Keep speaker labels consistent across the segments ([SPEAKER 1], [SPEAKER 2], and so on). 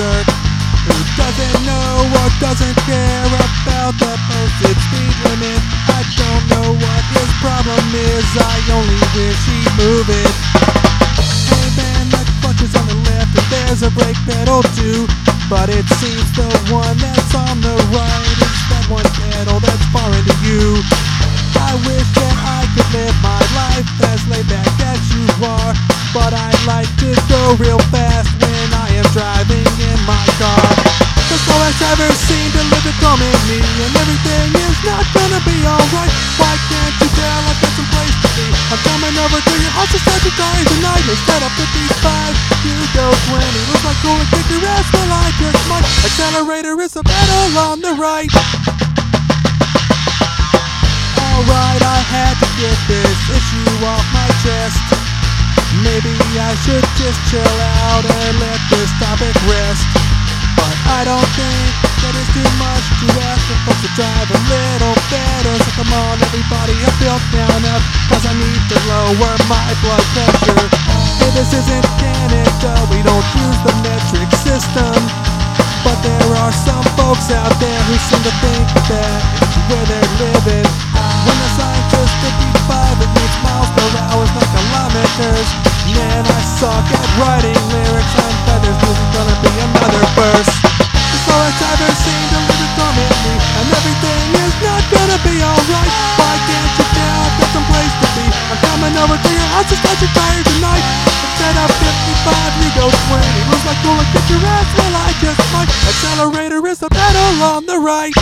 [SPEAKER 1] jerk who doesn't know or doesn't care about the posted speed limit. I don't know what his problem is, I only wish he'd move it. Hey man, the clutch is on the left and there's a brake pedal too, but it seems the one that's on the right is that one pedal that's far into you. I wish that I could live my life as laid back as you are, but I like to go real fast when I am driving in my car. The slowest driver seemed to live it in me, and everything is not gonna be alright. Why can't you tell I've got some place to be? I'm coming over to your house to start your car tonight. Instead of 55, you go 20. Looks like cool and kick your ass while I just might. Accelerator is the pedal on the right. Alright, I had to get this issue off my chest. Maybe I should just chill out and let this topic rest. But I don't think that it's too much to ask for folks to drive a little better. So come on everybody, I feel down up, cause I need to lower my blood pressure. Hey, this isn't Canada, we don't use the metric system, but there are some folks out there who seem to think that it's where they're living. When the sign says 55, it means miles per hour, not kilometers. Man, I suck at writing lyrics on feathers. This is gonna be another verse. The slowest driver seemed to leave it from me, and everything is not gonna be alright. Why can't you tell I've got some place to be? I'm coming over to your house to start your tire tonight. Instead of 55, you go 20. Looks like cool and kick your ass while I just might. Accelerator is the pedal on the right.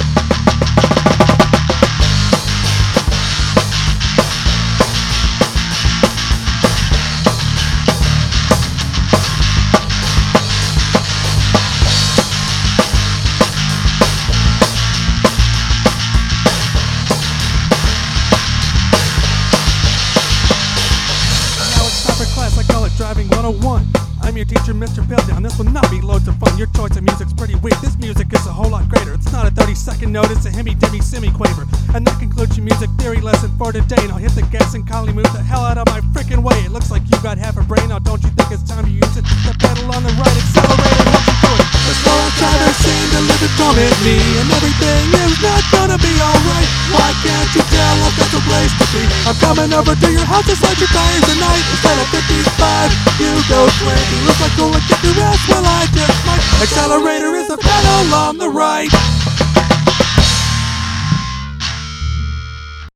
[SPEAKER 1] I call it Driving 101. I'm your teacher, Mr. Piltdown. This will not be loads of fun. Your choice of music's pretty weak. This music is a whole lot greater. It's not a 30-second note, it's a hemi-dimmy semi-quaver. And that concludes your music theory lesson for today. Now hit the gas and kindly move the hell out of my freaking way. It looks like you got half a brain. Now don't you think it's time to use it? The pedal on the right, accelerator, what you doing? The slowest driver seemed to live it from me, and everything is not gonna be alright. Why can't you tell I've got some place to be? I'm coming over to your house to start your tires tonight. Instead of 55, you go 20. Looks like cool and kick your ass while I just might. Accelerator is the pedal on the right.